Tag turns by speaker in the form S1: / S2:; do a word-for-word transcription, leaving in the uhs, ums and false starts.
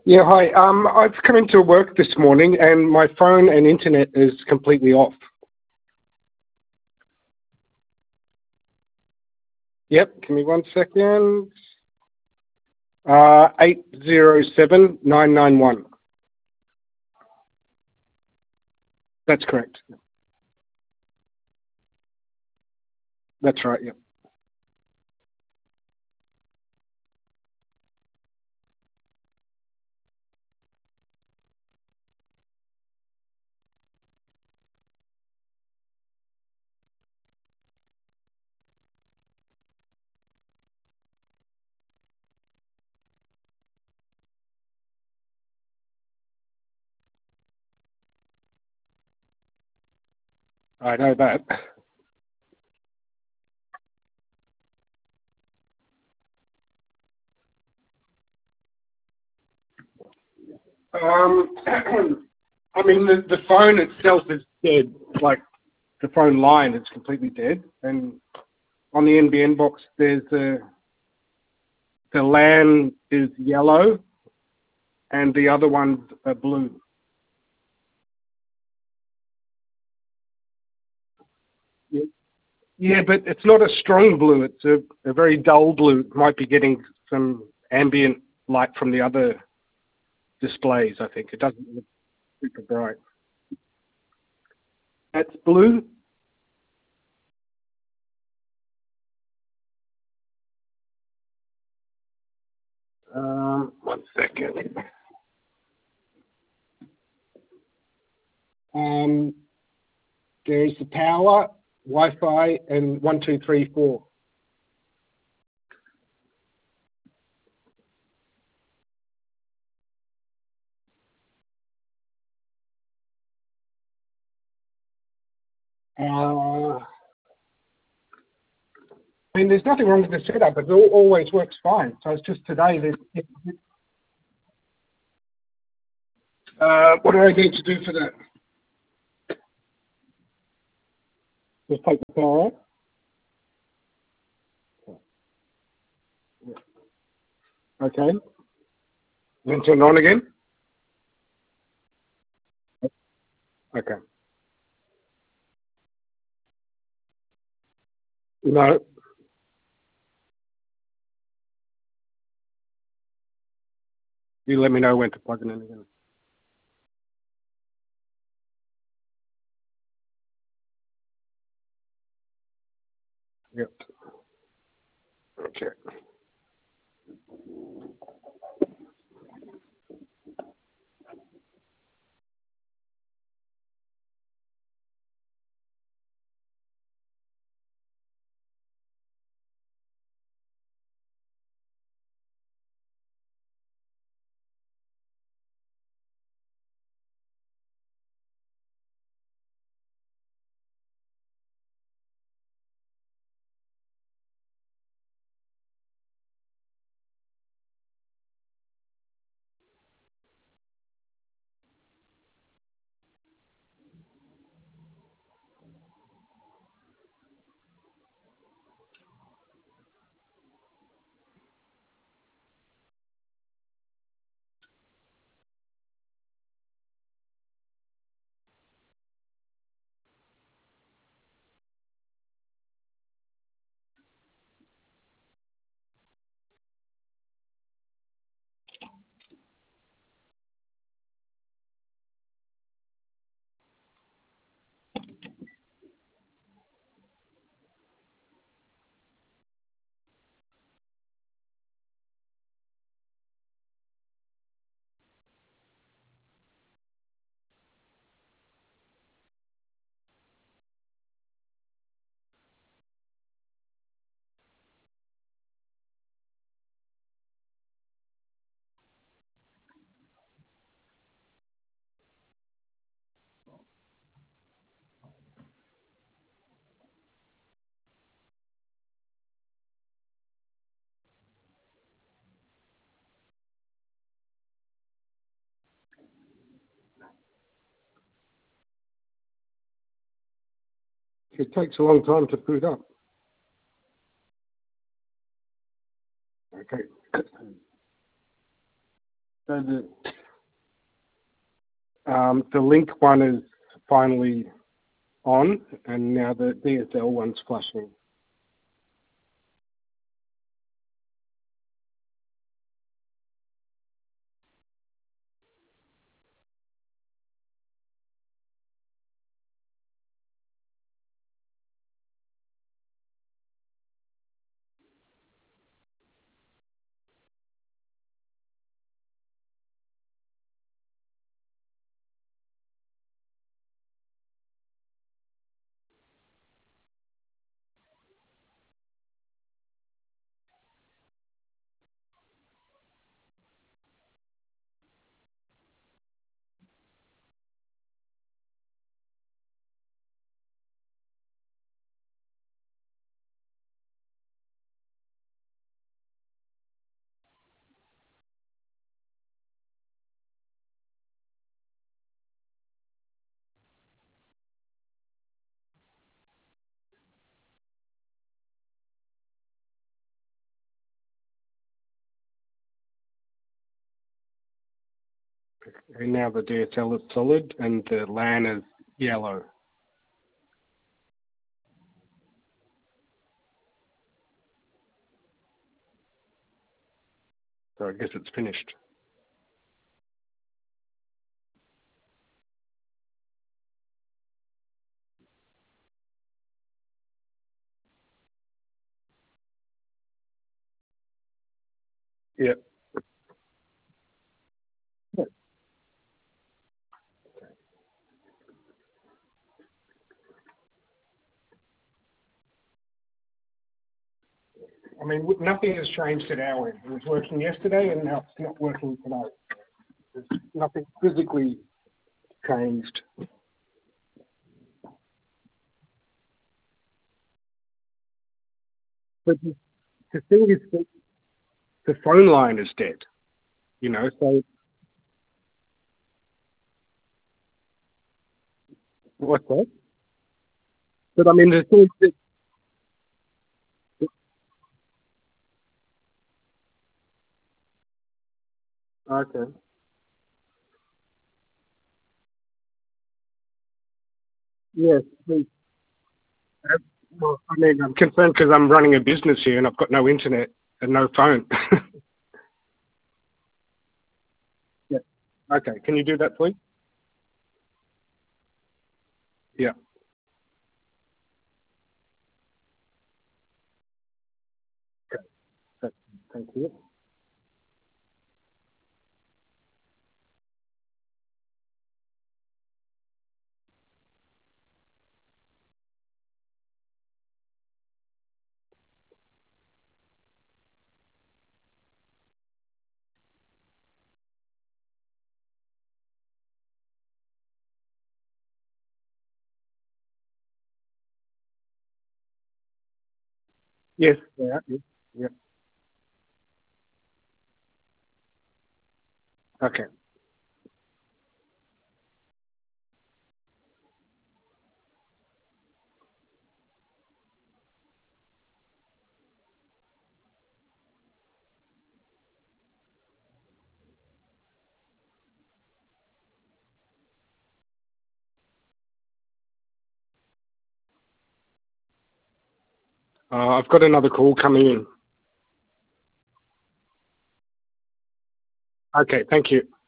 S1: Yeah, hi. Um, I've come into work this morning and my phone and internet is completely off. Yep, give me one second. Uh, eight zero seven nine nine one. That's correct. That's right, yep. I know that. Um, I mean, the, the phone itself is dead. Like, the phone line is completely dead. And on the N B N box, there's a, the LAN is yellow and the other ones are blue. Yeah, yeah, but it's not a strong blue. It's a, a very dull blue. It might be getting some ambient light from the other displays, I think. It doesn't look super bright. That's blue. Um, one second. Um, there's the power, Wi-Fi, and one, two, three, four. Uh, I mean, there's nothing wrong with the setup. It all, always works fine. So it's just today that. Uh, what do I need to do for that? Just take the power out. Okay. Then turn it on again. Okay. No. You let me know when to plug it in again. Yep. Okay. It takes a long time to boot up. Okay. So the um, the link one is finally on, and now the D S L one's flashing. And now the D S L is solid, and the LAN is yellow. So I guess it's finished. Yeah. I mean, nothing has changed at our end. It was working yesterday, and now it's not working today. There's nothing physically changed. But the, the thing is that the phone line is dead, you know, so what's that? But I mean, the thing is that, okay. Yes, please. Uh, well, I mean, I'm concerned because I'm running a business here and I've got no internet and no phone. Yeah. Okay. Can you do that, please? Yeah. Okay. That- Thank you. Yes. Yeah. Yeah. Yeah. Okay. Uh, I've got another call coming in. Okay. Thank you.